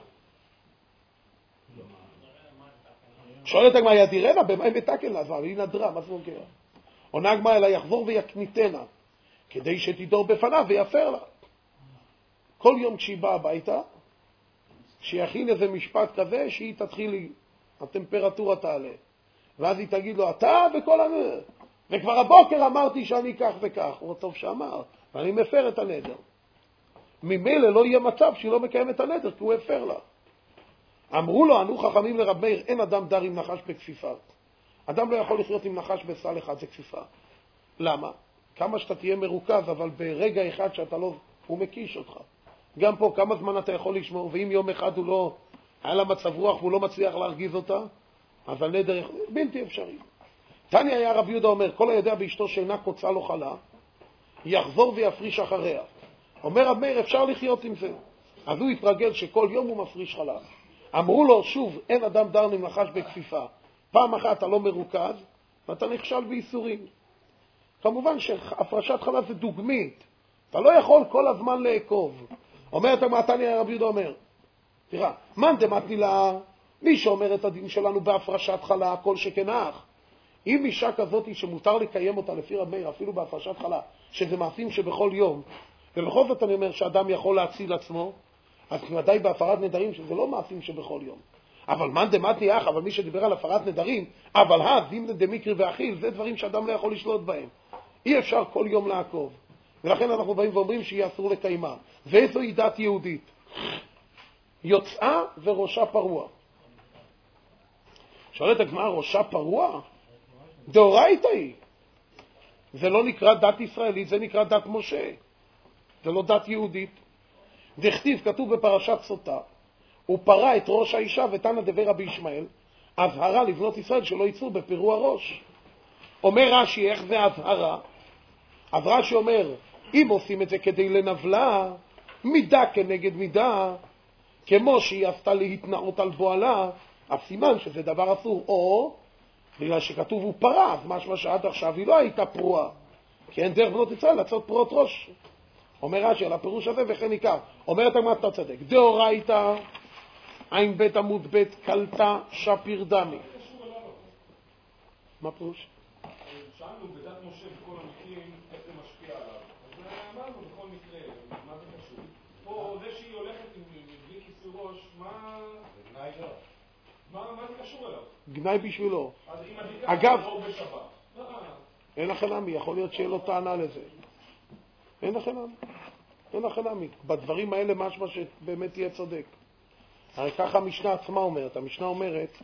שואלת הגמרא, ידירנה? במה היא מתקן לה? היא נדרה, מה זה נוגע? עונה הגמרא, אלא יחזור ויקניתנה, כדי שתדור בפניו ויפר לה. כל יום כשהיא באה הביתה, שיכין איזה משפט כזה, שהיא תתחיל, הטמפרטורה תעלה. ואז היא תגיד לו, אתה וכל הנדר. וכבר הבוקר אמרתי שאני כך וכך. הוא טוב שאמר, ואני מפר את הנדר. ממילא לא יהיה מצב שהיא לא מקיים את הנדר, כי הוא הפר לה. אמרו לו, ענו חכמים לרב מאיר, אין אדם דר עם נחש בכפיפה. אדם לא יכול לחיות עם נחש בסל אחד, זה כפיפה. למה? כמה שאתה תהיה מרוכז, אבל ברגע אחד שאתה לא, הוא מקיש אותך. גם פה, כמה זמן אתה יכול לשמור, ואם יום אחד הוא לא, היה לה מצב רוח והוא לא מצליח להרגיז אותה, אז הנדר בלתי אפשרי. תניא היה רב יהודה אומר, כל היודע באשתו שאינה קוצה לו חלה, יחזור ויפריש אחריה. אומר רב מאיר, אפשר לחיות עם זה. אז הוא התרגל שכל יום הוא מפריש חלה. אמרו לו, שוב, אין אדם דר עם נחש בכפיפה. פעם אחת אתה לא מרוכז, ואתה נכשל באיסורים. כמובן שהפרשת חלה זה דוגמית. אתה לא יכול כל הזמן לעקוב. אומרת הגמרא, תניא רבי יהודה אומר, תראה, מאן דמתני לה, מי שאומר את הדין שלנו בהפרשת חלה, כל שכן אח. אם אישה כזאת שמותר לקיים אותה לפי רב מאיר, אפילו בהפרשת חלה, שזה מעשים שבכל יום, ובכל זאת אני אומר שאדם יכול להציל עצמו, אז ודאי בהפרת נדרים שזה לא מעשים שבכל יום. אבל מאן דמתני אח, אבל מי שדיבר על הפרת נדרים, אבל דין דמיקרי ואכיל, זה דברים שאדם לא יכול לשלוט בהם. אי אפשר כל יום לעקוב. ולכן אנחנו באים ואומרים שיהיה אסור לקיימה. ואיזוהי דת יהודית? יוצאה וראשה פרוע. שואלת הגמרא, ראשה פרוע? דאורייתא היא. זה לא נקרא דת ישראלית, זה נקרא דת משה. זה לא דת יהודית. דכתיב, כתוב בפרשת סוטה, הוא פרע את ראש האישה ותנא דבר רבי ישמעאל, הבהרה לבנות ישראל שלא יצאו בפירוע ראש. אומר רש"י, איך זה הבהרה? אז רש"י אומר, אם עושים את זה כדי לנבלה, מידה כנגד מידה, כמו שהיא עשתה להתנאות על בועלה, אז סימן שזה דבר אסור. או, בגלל שכתוב הוא פרע, אז משמע שעד עכשיו היא לא הייתה פרועה, כי אין דרך בנות ישראל לעשות פרועות ראש. אומר רש"י על הפירוש הזה וכן עיקר. אומרת הגמרא, אתה צודק. דאורייתא, עין בית עמוד בית, קלטה שפיר דמי. מה פירוש? שאלנו בדת משה בכל המקרים איך זה משפיע עליו. אז אמרנו בכל מקרה, מה זה קשור? פה זה שהיא הולכת עם בלי כיסוי ראש, מה זה קשור אליו? גנאי בשבילו. אז אם הדיקה אגב, לא בשבת. אין לכם עמי, יכול להיות שיהיה לו טענה לזה. אין לכם עמי. בדברים האלה משמע שבאמת תהיה צודק. הרי ככה המשנה עצמה אומרת. המשנה אומרת,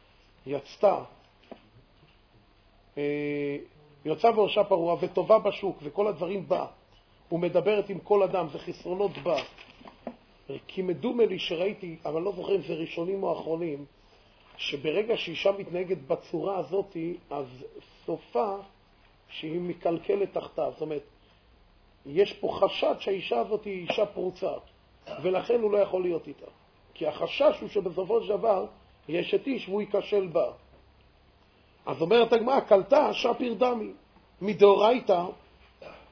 יוצא וראשה פרוע וטובה בשוק וכל הדברים בה. ומדברת עם כל אדם, זה חסרונות בה. כי מדומה לי שראיתי, אבל לא זוכר אם זה ראשונים או אחרונים, שברגע שאישה מתנהגת בצורה הזאת, אז סופה שהיא מקלקלת תחתיו. זאת אומרת, יש פה חשד שהאישה הזאת היא אישה פרוצה, ולכן הוא לא יכול להיות איתה. כי החשש הוא שבסופו של דבר יש את איש והוא ייכשל בה. אז אומרת הגמרא, קלטה שפיר דמי. מדאורייתא,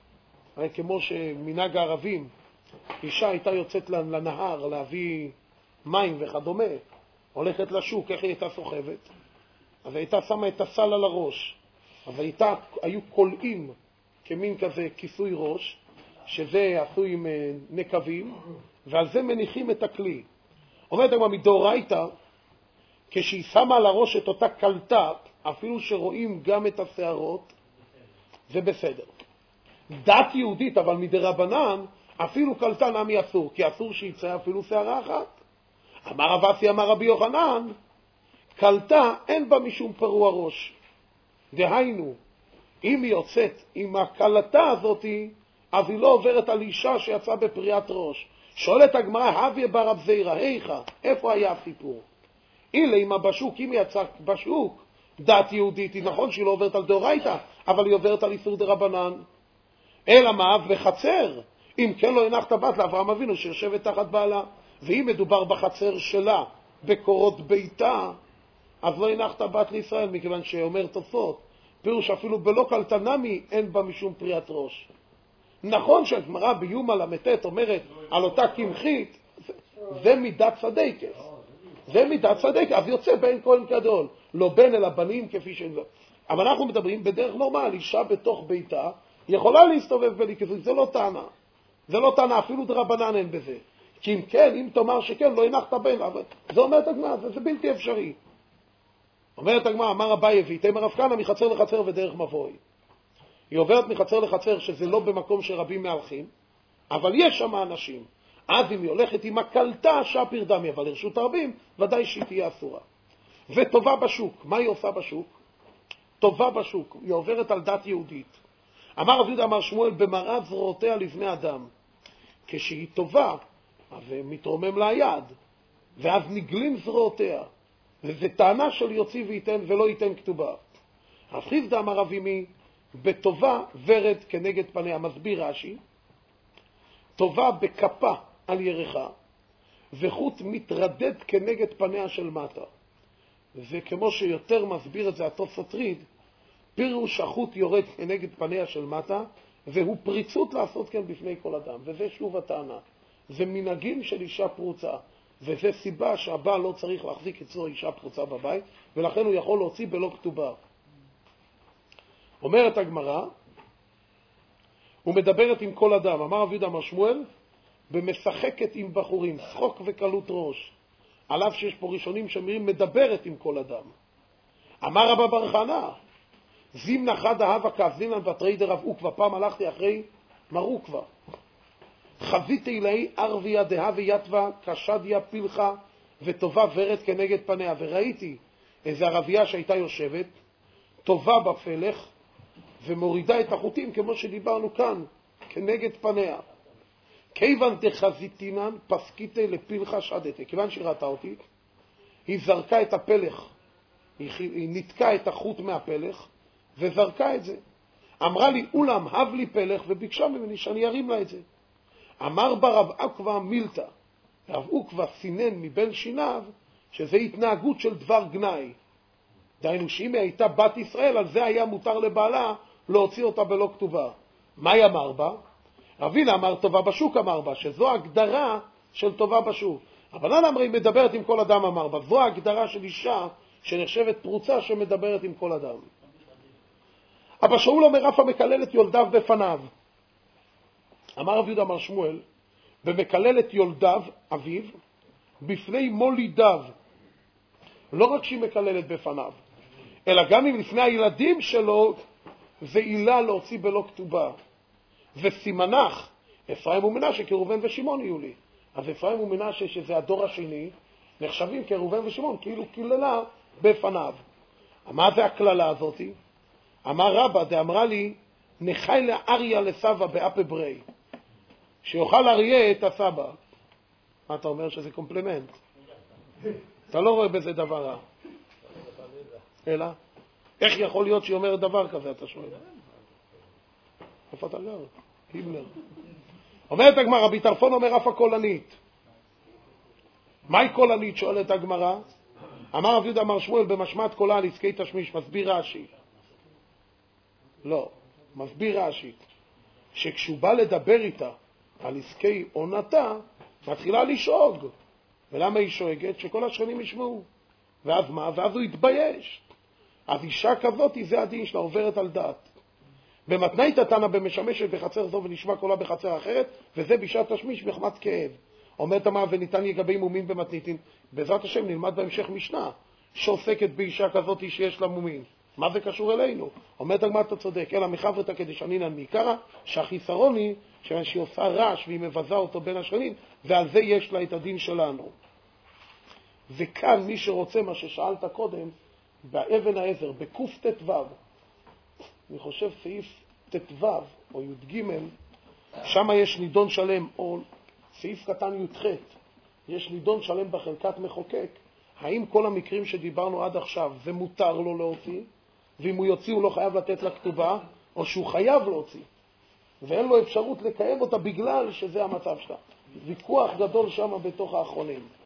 כמו שמנהג הערבים, אישה הייתה יוצאת לנהר להביא מים וכדומה, הולכת לשוק, איך היא הייתה סוחבת? אז הייתה שמה את הסל על הראש, אז היו קולעים כמין כזה כיסוי ראש, שזה עשוי עם נקבים, ועל זה מניחים את הכלי. אומרת הגמרא מדאורייתא, כשהיא שמה על הראש את אותה קלטה, אפילו שרואים גם את השערות, זה בסדר. דת יהודית, אבל מדרבנן, אפילו קלטה נמי אסור, כי אסור שיצא אפילו שערה אחת. אמר רב אסי, אמר רבי יוחנן, קלטה אין בה משום פרוע ראש. דהיינו, אם היא יוצאת עם הקלטה הזאת, אז היא לא עוברת על אישה שיצאה בפריאת ראש. שואלת הגמרא, הוויה בר רב זירא, היכא, איפה היה הסיפור? אילה עם הבשוק, אם היא יצאה בשוק, דת יהודית, היא נכון שהיא לא עוברת על דאורייתא, אבל היא עוברת על איסור דרבנן. אלא מה? וחצר. אם כן לא הנחת בת לאברהם אבינו שיושבת תחת בעלה, ואם מדובר בחצר שלה, בקורות ביתה, אז לא הנחת בת לישראל, מכיוון שאומר תוספות, פירוש אפילו בלא קלטה נמי אין בה משום פריאת ראש. נכון שהגמרא ביומא ל"ט אומרת על אותה קמחית, זה מידת צדקת. זה מידת צדקת, אז יוצא בן כהן גדול, לא בן אלא בנים כפי שהם לא. אבל אנחנו מדברים בדרך נורמל, אישה בתוך ביתה יכולה להסתובב בליכוז, זה לא טענה. זה לא טענה, אפילו דרבנן אין בזה. כי אם כן, אם תאמר שכן, לא הנחת בן, אבל זה אומרת הגמרא, זה בלתי אפשרי. אומרת הגמרא, אמר אביי והייתם הרב כהנא מחצר לחצר ודרך מבוי. היא עוברת מחצר לחצר, שזה לא במקום שרבים מהלכים, אבל יש שם אנשים. אז אם היא הולכת עם הקלטה, שפיר דמי, אבל לרשות הרבים, ודאי שהיא תהיה אסורה. וטובה בשוק, מה היא עושה בשוק? טובה בשוק, היא עוברת על דת יהודית. אמר רב יהודה אמר שמואל, במראה זרועותיה לבני אדם. כשהיא טובה, אז מתרומם לה היד, ואז נגלים זרועותיה. וזה טענה של יוציא וייתן ולא ייתן כתובה. רב חיסדא אמר רב אמי, בטובה ורד כנגד פניה, מסביר רש"י, טובה בכפה על ירחה, וחוט מתרדד כנגד פניה של מטה. זה כמו שיותר מסביר את זה התוספות ריד, פירוש החוט יורד כנגד פניה של מטה, והוא פריצות לעשות כן בפני כל אדם. וזה שוב הטענה. זה מנהגים של אישה פרוצה, וזה סיבה שהבעל לא צריך להחזיק אצלו אישה פרוצה בבית, ולכן הוא יכול להוציא בלא כתובה. אומרת הגמרא, ומדברת עם כל אדם. אמר רב יהודה אמר שמואל, במשחקת עם בחורים, שחוק וקלות ראש. עליו שיש פה ראשונים שאומרים, מדברת עם כל אדם. אמר רבא בר חנא, זימנה חד אהבה כזינן ותראי דרב עוקבא, פעם הלכתי אחרי מר עוקבא. חזיתי אלהי ערביה דהווה יתווה קשדיה פילחה וטובה ורד כנגד פניה, וראיתי איזו ערבייה שהייתה יושבת, טובה בפלך, ומורידה את החוטים כמו שדיברנו כאן, כנגד פניה. כיוון דחזיתינן פסקיתי לפילחה שדתי, כיוון שהיא ראתה אותי, היא זרקה את הפלך, היא נתקה את החוט מהפלך, וזרקה את זה. אמרה לי, אולם, הב לי פלך, וביקשה ממני שאני ארים לה את זה. אמר בה רב עוקבא מילתא, רב עוקבא סינן מבין שיניו, שזה התנהגות של דבר גנאי. דהיינו שאם היא הייתה בת ישראל, על זה היה מותר לבעלה להוציא אותה בלא כתובה. מה היא אמר בה? רבינה אמר טובה בשוק, אמר בה, שזו הגדרה של טובה בשוק. אבל אמר היא מדברת עם כל אדם, אמר בה, זו הגדרה של אישה שנחשבת פרוצה שמדברת עם כל אדם. אבא שאול אומר, אף המקלל את יולדיו בפניו. אמר רב יהודה אמר שמואל, במקלל את יולדיו, אביו, בפני מולידיו. לא רק שהיא מקללת בפניו, אלא גם אם לפני הילדים שלו, זה עילה להוציא בלא כתובה. וסימנך, אפרים ומנשה כראובן ושמעון יהיו לי. אז אפרים ומנשה, שזה הדור השני, נחשבים כראובן ושמעון, כאילו קללה בפניו. מה זה הכללה הזאת? אמר רבא, דאמרה לי, נחי לאריה לסבא באפה ברי, שיוכל אריה את הסבא. מה אתה אומר? שזה קומפלימנט. אתה לא רואה בזה דבר רע. אלא? איך יכול להיות שהיא אומרת דבר כזה, אתה שואל? איפה אתה גר? הימלר. אומרת הגמרא, רבי טרפון אומר אף הקולנית. מהי קולנית? שואלת הגמרא. אמר רב יהודה אמר שמואל, במשמעת קולה על עסקי תשמיש, מסביר רש"י. לא, מסביר רש"י. שכשהוא בא לדבר איתה על עסקי עונתה, מתחילה לשאוג. ולמה היא שואגת? שכל השכנים ישמעו. ואז מה? ואז הוא יתבייש. אז אישה כזאת, זה הדין שלה, עוברת על דעת. במתנית התנא במשמשת בחצר זו ונשמע קולה בחצר אחרת, וזה בשעת תשמיש בחמת כאב. אומרת מה, וניתן לגבי מומין במתניתין. בעזרת השם נלמד בהמשך משנה, שעוסקת באישה כזאת שיש לה מומין. מה זה קשור אלינו? אומרת הגמרא, אתה צודק, אלא מחברתא כדשנינן מעיקרא, שהחיסרון היא שהיא עושה רעש והיא מבזה אותו בין השכנים, ועל זה יש לה את הדין שלנו. וכאן מי שרוצה מה ששאלת קודם, באבן העזר, בקוף תתוו, אני חושב סעיף תתוו או י"ג, שם יש נידון שלם, או סעיף קטן י"ח, יש נידון שלם בחלקת מחוקק, האם כל המקרים שדיברנו עד עכשיו זה מותר לו להוציא, ואם הוא יוציא הוא לא חייב לתת לה כתובה, או שהוא חייב להוציא, ואין לו אפשרות לקיים אותה בגלל שזה המצב שלה. ויכוח גדול שם בתוך האחרונים.